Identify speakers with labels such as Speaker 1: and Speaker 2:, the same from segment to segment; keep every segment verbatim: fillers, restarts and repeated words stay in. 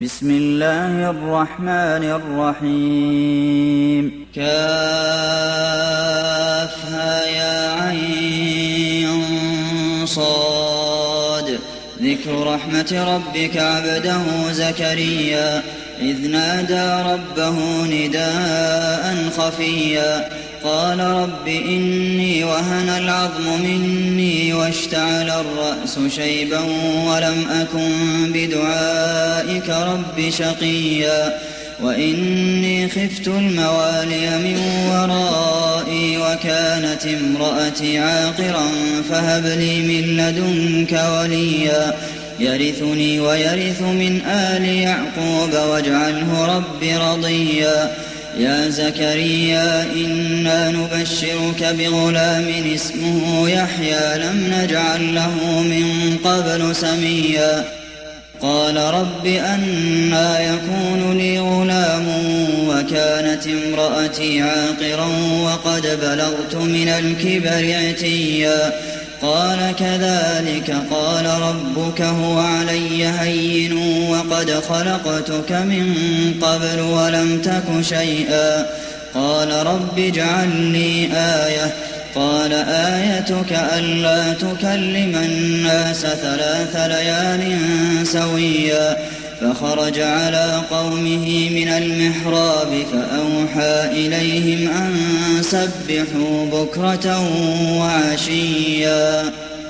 Speaker 1: بسم الله الرحمن الرحيم
Speaker 2: كافها يا عين صاد ذكر رحمة ربك عبده زكريا إذ نادى ربه نداء خفيا قال رب إني وهن العظم مني واشتعل الرأس شيبا ولم أكن بدعائك رب شقيا وإني خفت الموالي من ورائي وكانت امرأتي عاقرا فهب لي من لدنك وليا يرثني ويرث من آل يعقوب واجعله رب رضيا يا زكريا إنا نبشرك بغلام اسمه يحيى لم نجعل له من قبل سميا قال رب أنى يكون لي غلام وكانت امرأتي عاقرا وقد بلغت من الكبر عتيا قال كذلك قال ربك هو علي هين وقد خلقتك من قبل ولم تك شيئا قال رب اجعل لي آية قال آيتك ألا تكلم الناس ثلاث ليال سويا فخرج على قومه من المحراب فأوحى إليهم أن سبحوا بكرة وعشيا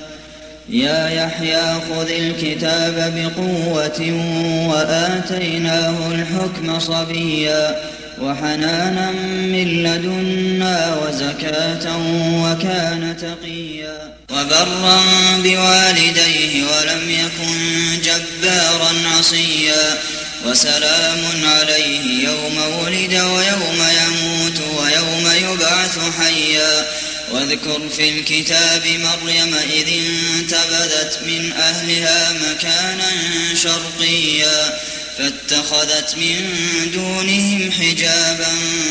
Speaker 2: يا يحيى خذ الكتاب بقوة وآتيناه الحكم صبيا وحنانا من لدنا وزكاة وكان تقيا وبرا بوالديه ولم يكن جبارا عصيا وسلام عليه يوم ولد ويوم يموت ويوم يبعث حيا واذكر في الكتاب مريم إذ انتبذت من أهلها مكانا شرقيا فاتخذت من دونهم حجابا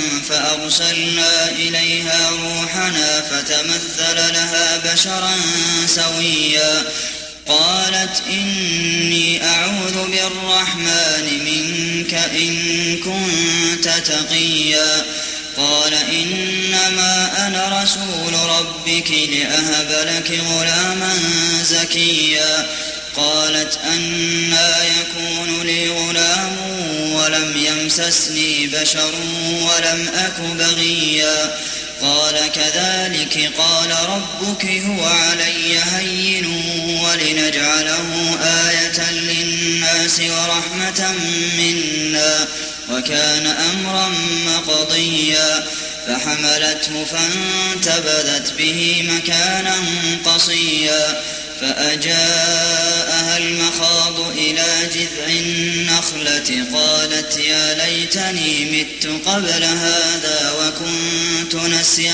Speaker 2: فأرسلنا إليها روحنا فتمثل لها بشرا سويا قالت إني أعوذ بالرحمن منك إن كنت تقيا قال إنما أنا رسول ربك لأهب لك غلاما زكيا قالت أنى يكون لي غلام ولم يمسسني بشر ولم أك بغيا قال كذلك قال ربك هو علي هين ولنجعله آية للناس ورحمة منا وكان أمرا مقضيا فحملته فانتبذت به مكانا قصيا فأجاءها المخاض إلى جذع النخلة قالت يا ليتني مت قبل هذا وكنت نسيا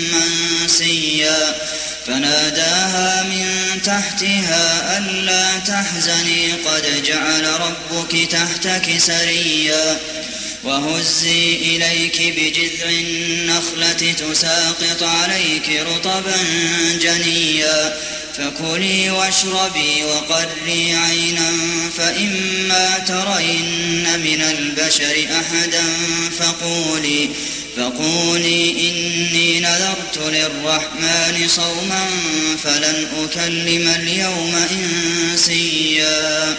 Speaker 2: منسيا فناداها من تحتها ألا تحزني قد جعل ربك تحتك سريا وهزي إليك بجذع النخلة تساقط عليك رطبا جنيا فكلي واشربي وقري عينا فإما ترين من البشر أحدا فقولي فقولي إني نذرت للرحمن صوما فلن أكلم اليوم إنسيا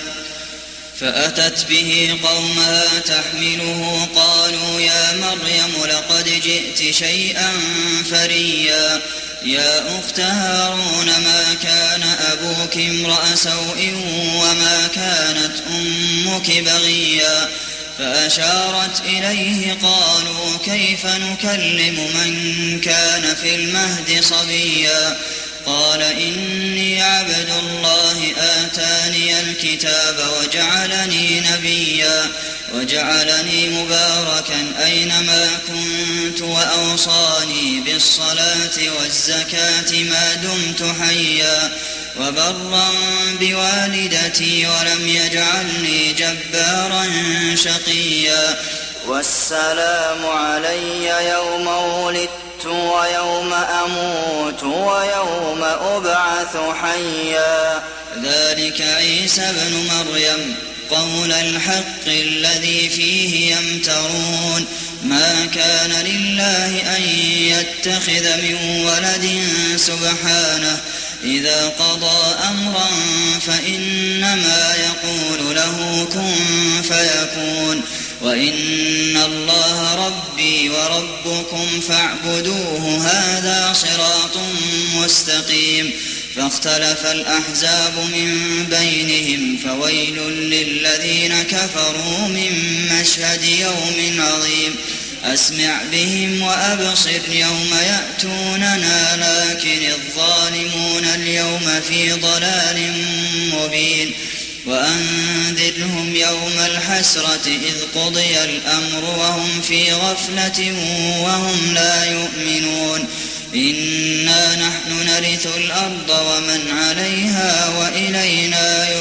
Speaker 2: فأتت به قومها تحمله قالوا يا مريم لقد جئت شيئا فريا يا أخت هارون ما كان أبوك امرأ سوء وما كانت أمك بغيا فأشارت إليه قالوا كيف نكلم من كان في المهد صبيا قال إني عبد الله آتاني الكتاب وجعلني نبيا وجعلني مباركا أينما كنت وأوصاني بالصلاة والزكاة ما دمت حيا وبرا بوالدتي ولم يجعلني جبارا شقيا والسلام علي يوم ولدت ويوم أموت ويوم أبعث حيا ذلك عيسى ابن مريم قول الحق الذي فيه يمترون ما كان لله أن يتخذ من ولد سبحانه إذا قضى أمرا فإنما يقول له كن فيكون وإن الله ربي وربكم فاعبدوه هذا صراط مستقيم فاختلف الأحزاب من بينهم فويل للذين كفروا من مشهد يوم عظيم أسمع بهم وأبصر يوم يأتوننا لكن الظالمون اليوم في ضلال مبين وأنذرهم يوم الحسرة إذ قضي الأمر وهم في غفلة وهم لا يؤمنون إنا نحن نرث الأرض ومن عليها وإلينا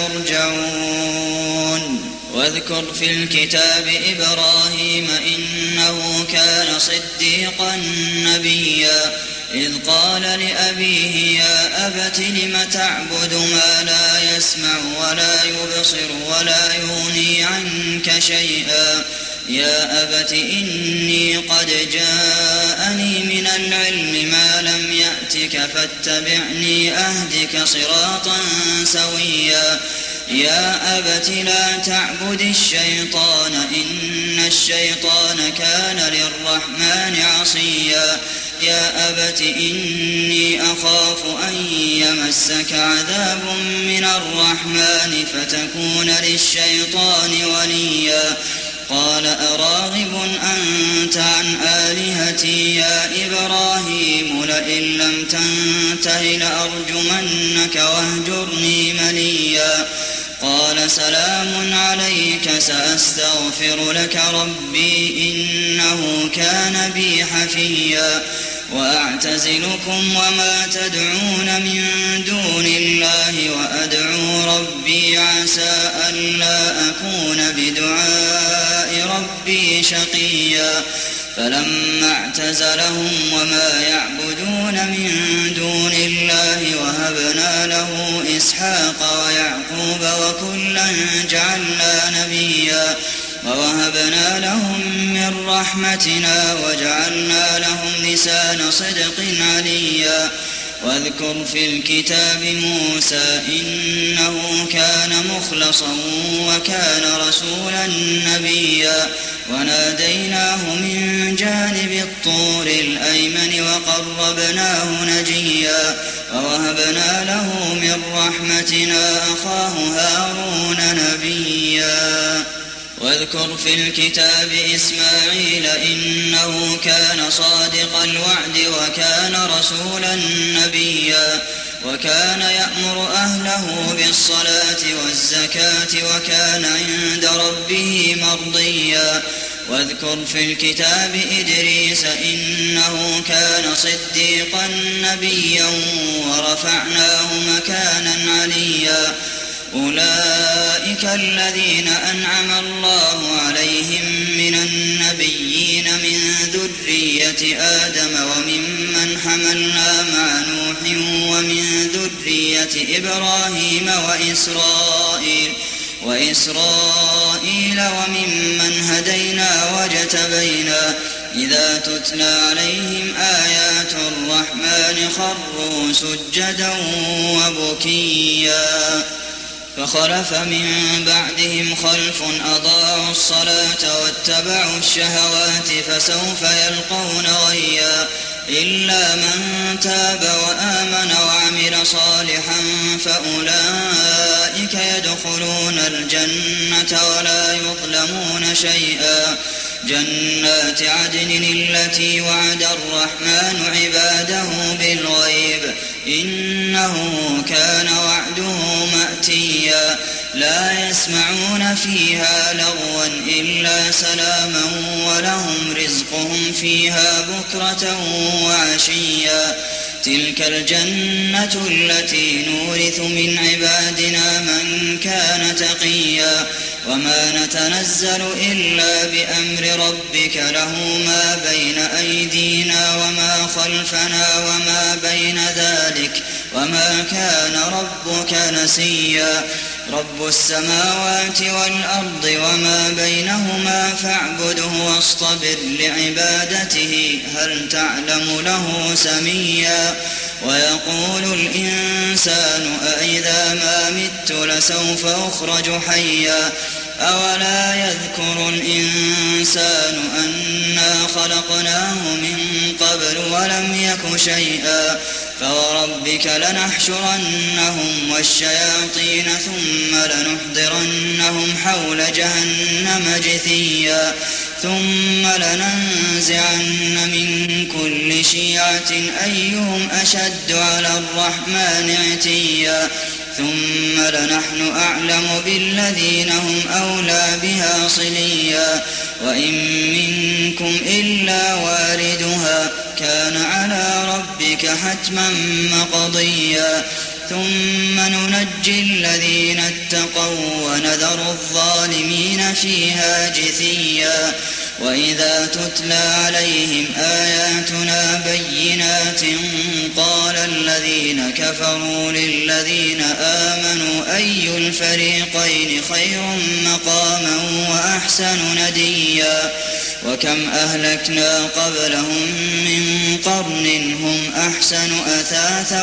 Speaker 2: يرجعون واذكر في الكتاب إبراهيم إنه كان صديقا نبيا إذ قال لأبيه يا أبت لم تعبد ما لا يسمع ولا يبصر ولا يغني عنك شيئا يا أبت إني قد جاءني من العلم ما لم يأتك فاتبعني أهدك صراطا سويا يا أبت لا تعبد الشيطان إن الشيطان كان للرحمن عصيا يا أبت إني أخاف أن يمسك عذاب من الرحمن فتكون للشيطان وليا قال أراغب أنت عن آلهتي يا إبراهيم لئن لم تنته لأرجمنك واهجرني مليا قال سلام عليك سأستغفر لك ربي إنه كان بي حفيا وأعتزلكم وما تدعون من دون الله وأدعو ربي عسى ألا أكون بدعاء ربي شقيا فلما اعتزلهم وما يعبدون من دون الله وهبنا له إسحاق ويعقوب وكلا جعلنا نبيا ووهبنا لهم من رحمتنا وجعلنا لهم لسان صدق عليا واذكر في الكتاب موسى إنه كان مخلصا وكان رسولا نبيا وناديناه من جانب الطور الأيمن وقربناه نجيا ووهبنا له من رحمتنا أخاه هارون نبيا واذكر في الكتاب إسماعيل إنه كان صادق الوعد وكان رسولا نبيا وكان يأمر أهله بالصلاة والزكاة وكان عند ربه مرضيا واذكر في الكتاب إدريس إنه كان صديقا نبيا ورفعناه مكانا عليا أولئك الذين أنعم الله عليهم من النبيين من ذرية آدم وممن حملنا مع نوح ومن ذرية إبراهيم وإسرائيل وإسرائيل وممن هدينا واجتبينا إذا تتلى عليهم آيات الرحمن خروا سجدا وبكيا فخلف من بعدهم خلف أضاعوا الصلاة واتبعوا الشهوات فسوف يلقون غيا إلا من تاب وآمن وعمل صالحا فأولئك يدخلون الجنة ولا يظلمون شيئا جنات عدن التي وعد الرحمن عباده بالغيب إنه كان وعده مأتيا لا يسمعون فيها لغوا إلا سلاما ولهم رزقهم فيها بكرة وعشيا تلك الجنة التي نورث من عبادنا من كان تقيا وما نتنزل إلا بأمر ربك له ما بين أيدينا وما خلفنا وما بين ذلك وما كان ربك نسيا رب السماوات والأرض وما بينهما فاعبده واصطبر لعبادته هل تعلم له سميا ويقول الإنسان أإذا ما مت لسوف أخرج حيا أولا يذكر الإنسان أنا خلقناه من قبل ولم يك شيئا فوربك لنحشرنهم والشياطين ثم لنحضرنهم حول جهنم جثيا ثم لننزعن من كل شيعة أيهم أشد على الرحمن عتيا ثم لنحن أعلم بالذين هم أولى بها صليا وإن منكم إلا واردها كان على ربك حتما مقضيا ثم ننجي الذين اتقوا ونذر الظالمين فيها جثيا وإذا تتلى عليهم آياتنا بينات قال الذين كفروا للذين آمنوا أي الفريقين خير مقاما وأحسن نديا وكم أهلكنا قبلهم من قرن هم أحسن أثاثا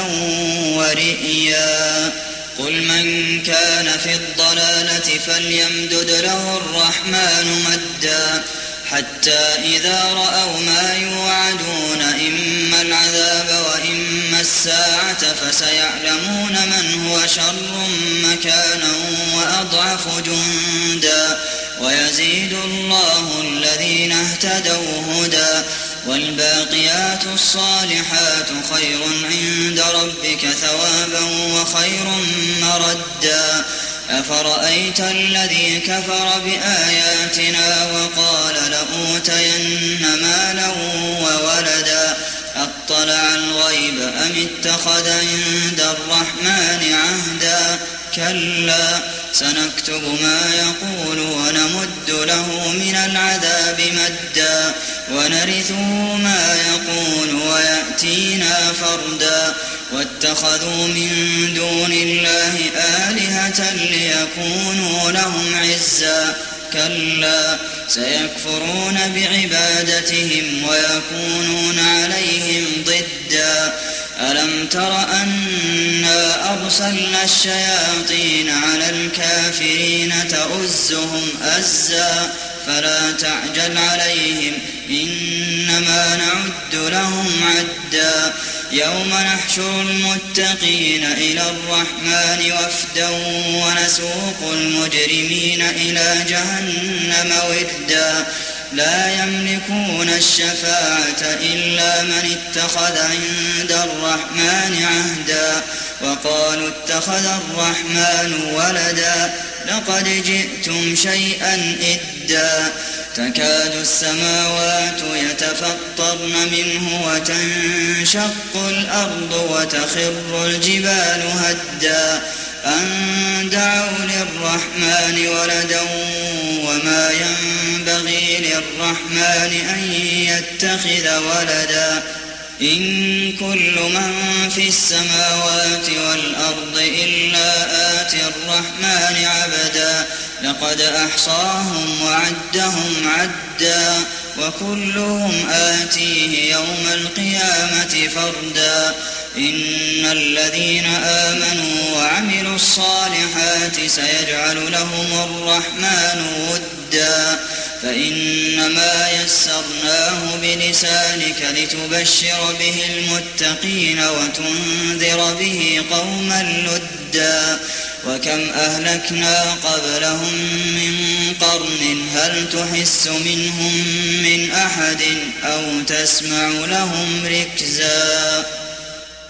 Speaker 2: ورئيا قل من كان في الضلالة فليمدد له الرحمن مدا حتى إذا رأوا ما يوعدون إما العذاب وإما الساعة فسيعلمون من هو شر مكانا وأضعف جندا ويزيد الله الذين اهتدوا هدى والباقيات الصالحات خير عند ربك ثوابا وخير مردا أفرأيت الذي كفر بآياتنا وقال لأوتين مالا وولدا أطلع الغيب أم اتخذ عند الرحمن عهدا كلا سنكتب ما يقول ونمد له من العذاب مدا ونرثه ما يقول ويأتينا فردا واتخذوا من دون الله آلهة ليكونوا لهم عزا كلا سيكفرون بعبادتهم ويكونون عليهم ضدا ألم تر أنا أرسلنا الشياطين على الكافرين تؤزهم أزا فلا تعجل عليهم إنما نعد لهم عدا يوم نحشر المتقين إلى الرحمن وفدا ونسوق المجرمين إلى جهنم وردا لا يملكون الشفاعة إلا من اتخذ عند الرحمن عهدا وقالوا اتخذ الرحمن ولدا لقد جئتم شيئا إدا تكاد السماوات يتفطرن منه وتنشق الأرض وتخر الجبال هدا أن دعوا للرحمن ولدا وما ينبغي للرحمن أن يتخذ ولدا إن كل من في السماوات والأرض إلا آتي الرحمن عبدا لقد أحصاهم وعدهم عدا وكلهم آتيه يوم القيامة فردا إن الذين آمنوا وعملوا الصالحات سيجعل لهم الرحمن ودا فإنما يسرناه بلسانك لتبشر به المتقين وتنذر به قوما لدا وكم أهلكنا قبلهم من قرن هل تحس منهم من أحد أو تسمع لهم ركزا